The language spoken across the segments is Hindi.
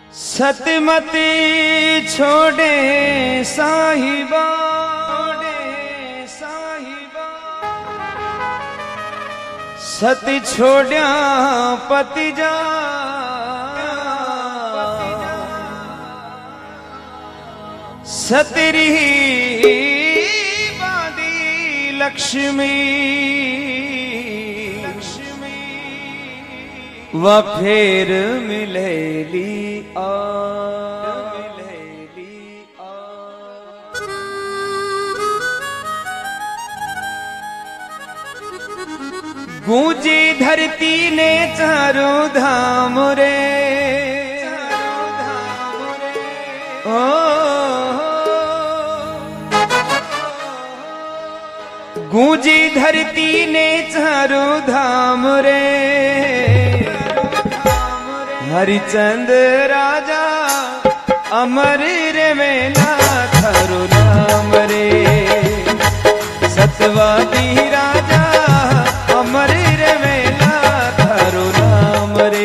सतमती छोड़े साहिबा, सत छोड़िया पति जा, सतरी बादी लक्ष्मी, व फेर मिलेली आ, गूंजी धरती ने चारों धाम रे, ओ गूंजी धरती ने चारों धाम रे, हरिचंद राजा अमर रे मेला थारो नाम रे, सतवादी राजा अमर रे मेला थारो नाम रे।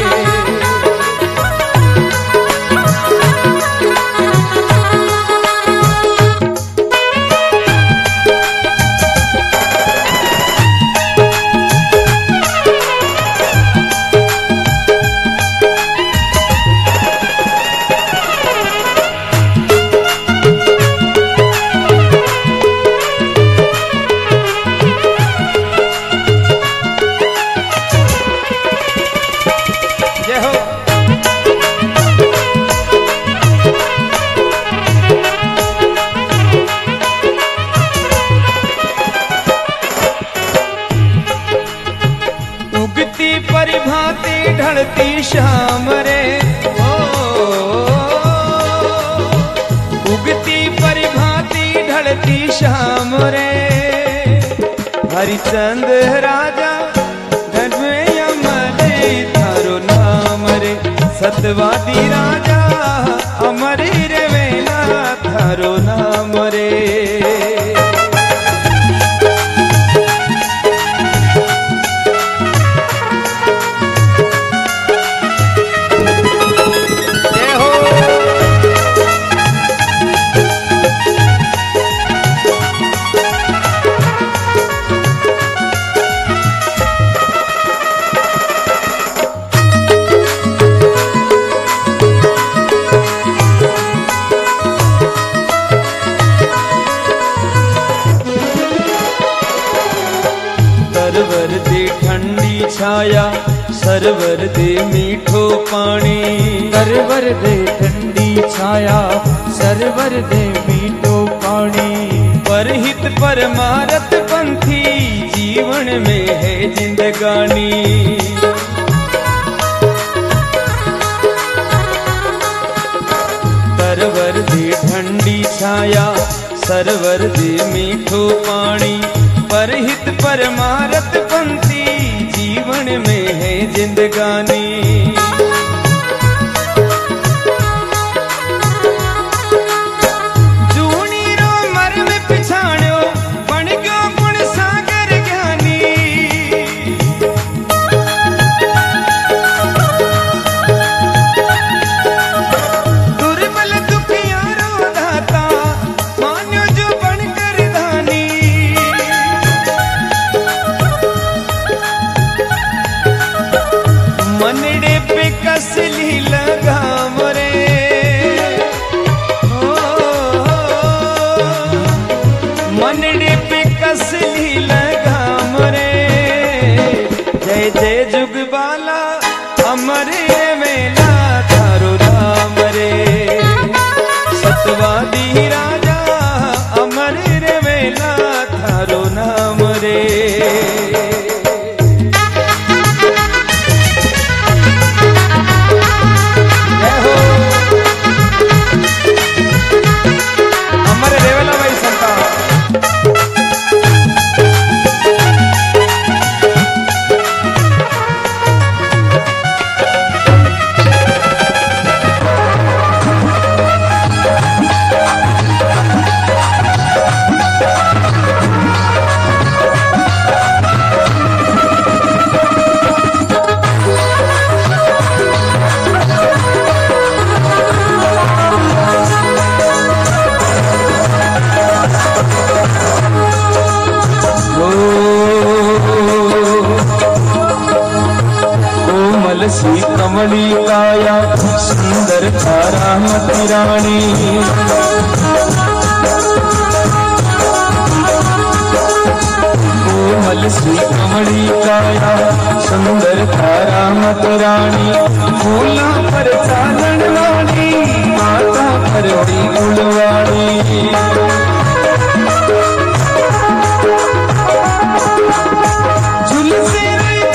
परिभाती ढलती शाम रे, ओ उगती परिभाती ढलती शाम रे, हरिचंद राजा घर में अमर थारो नाम रे, सतवादी राजा अमर रे मेला थारो नाम रे। सरवर दे ठंडी छाया, सरवर दे मीठो पानी, सरवर दे ठंडी छाया, सरवर दे मीठो पानी, परहित परमारथ पंथी जीवन में है जिंदगानी, सरवर दे ठंडी छाया, सरवर दे मीठो पानी, परहित परमारथ पंथी जीवन में है जिंदगानी। जूनी रो मर्म पिछाण्यो बन गयो गुण सागर ज्ञानी, दुर्बल दुखियारो दाता मान्यो जो बनकर दानी, मनड़े पे कसली लगाम रे, मनड़े पे कसली लगाम रे, जय जय जुगबाला अमर रे मेला थारो नाम रे, सतवादी राजा अमर रे मेला थारो नाम रे। सी कमली काया सुंदर तारामती रानी। कोमल सी कमली काया सुंदर तारामती रानी। फूला पर चालन वाली माता करती गुणवाणी। झुलसे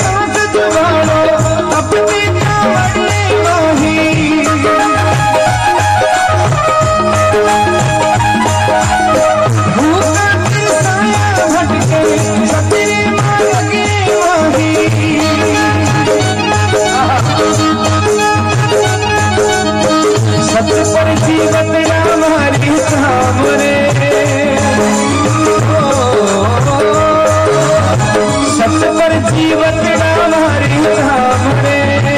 अपनी कावड़ी माही। भूखा साया भटके सतरे मांगे माही। सत पर जीवत हमारी सामरे। सत पर जीवत हमारी सामरे।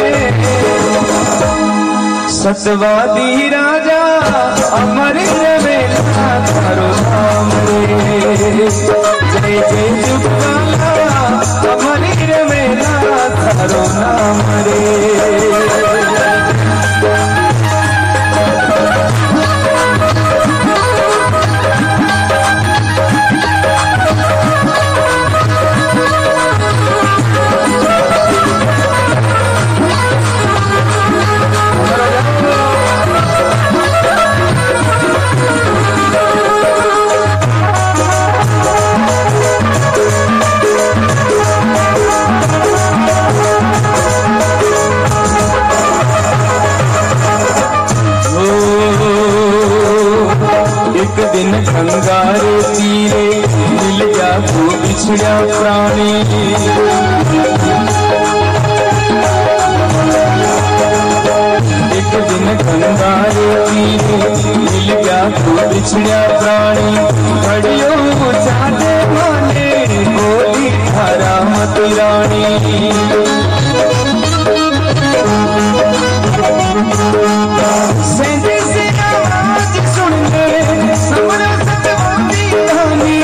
सतवादी राजा अमर रवेला थारो नाम रे। जय जय जुगवाला अमर रवेला थारो नाम रे। एक दिन गंगारे तीरे मिल गया तू बिछड़ा प्राणी। एक दिन गंगारे तीरे मिल गया तू बिछड़ा प्राणी। घड़ियों जाने माने बोली तारामती रानी। सेंधे से आवाज सुन ले समरा सतवादी रानी।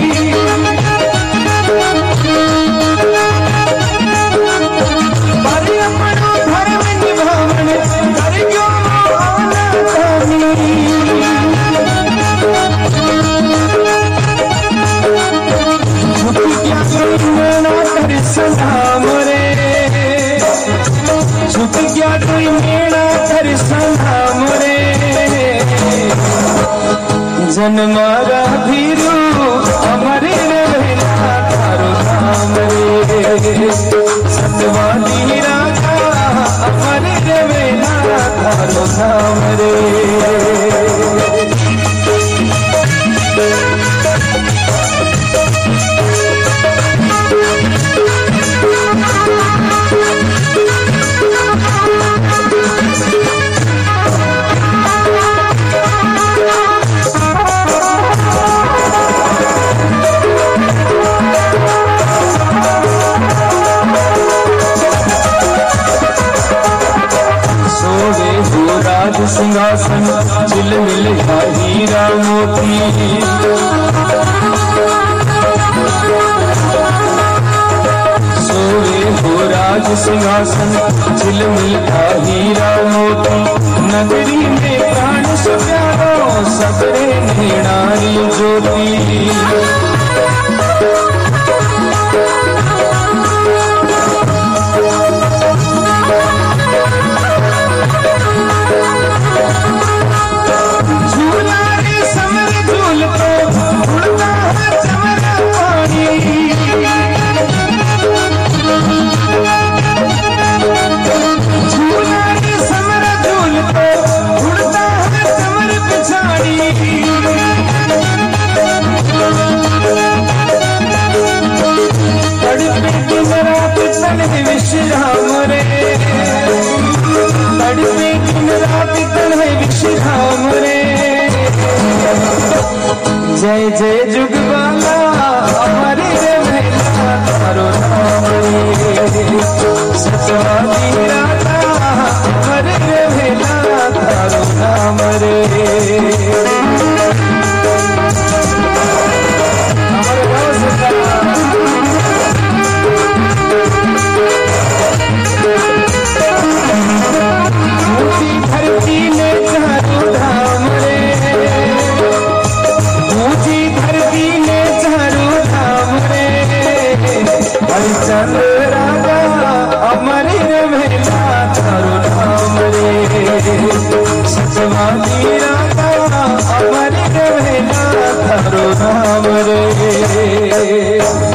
पर अपनो धर्म निभावन कर क्यों आना जानी। झुक क्या कोई मेरा दर्शन हमरे। झुक गया कोई मेरा दर्शन हमरे। जन्मारा भीरू अमर रवेला थारो नाम रे। सतवादी राजा अमर रवेला थारो नाम रे। राज सिंहासन झिलमिल हीरा मोती। सोए हो राज सिंहासन झिलमिल हीरा मोती। नगरी में प्राण सुप्यारो सबरे नेणारी ज्योति। झूला रे समर झूलते उड़ता है चमर पानी। झूला रे समर झूलते उड़ता है चमर पिछाड़ी। तड़पे दिन रात तन विश्राम रे। तड़पे दिन रात तन विश्राम रे। जय जय जुगवाला अमर रवेला थारो नाम रे। सतवादी राजा अमर रवेला थारो नाम रे। अमर गाँव से रवेला थारो नाम रे। सतवादी राजा अमर रवेला थारो नाम रे।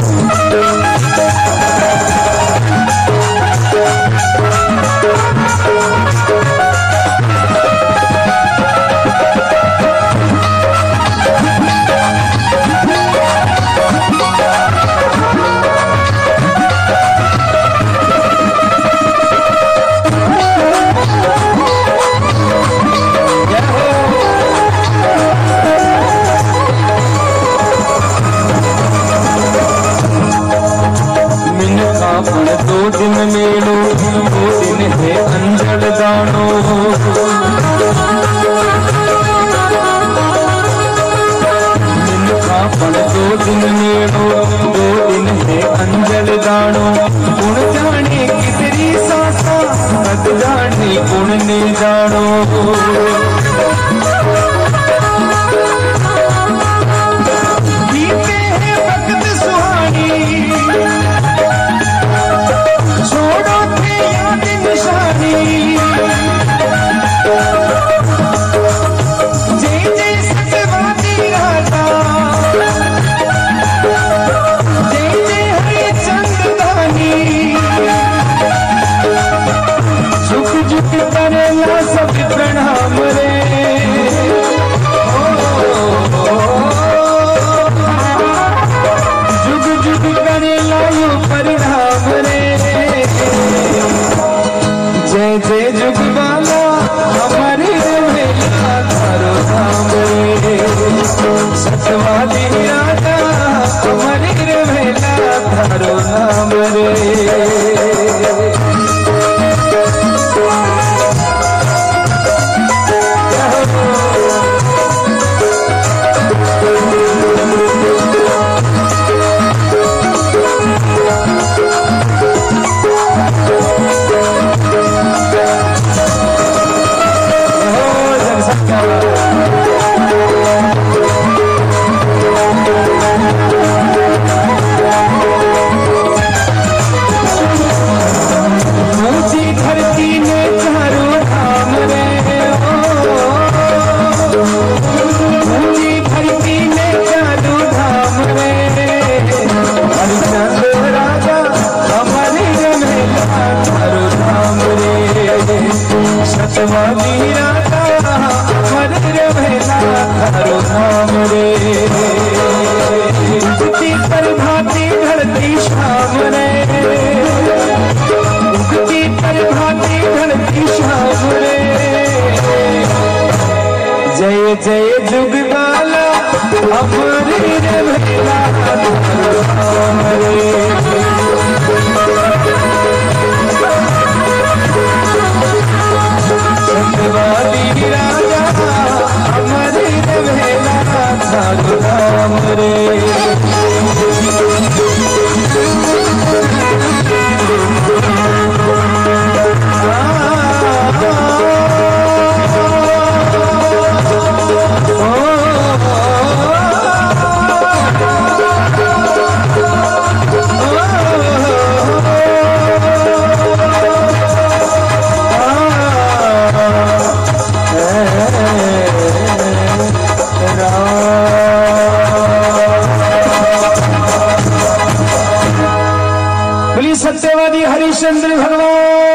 दो दिन मेलो दो दिन है अंजल दानो। जिनका पण दो दिन मेलो दो दिन है अंजल दानो। गुण जाने कितरी सासा मत जाने गुण ने जानो। बीते है वक्त सुहानी छोड़ो थे याद निशानी। जय जय सतवादी राजा जय जय हरे चंददानी। झुक झुक करेला सब प्रणाम रे। झुक झुक करेला यो परिणाम रे। जय जय जुगवाला हमारे रवेला थारो नाम रे। सतवादी राजा हमारे रवेला थारो नाम रे। सतवादी राजा अमर रवेला थारो नाम रे। उगती प्रभाती ढलती शाम रे। उगती प्रभाती ढलती शाम रे। जय जय जुगवाला अमर रवेला थारो नाम रे। सतवादी राजा अमर रवेला थारो नाम रे। सत्यवादी हरिश्चंद्र भगवान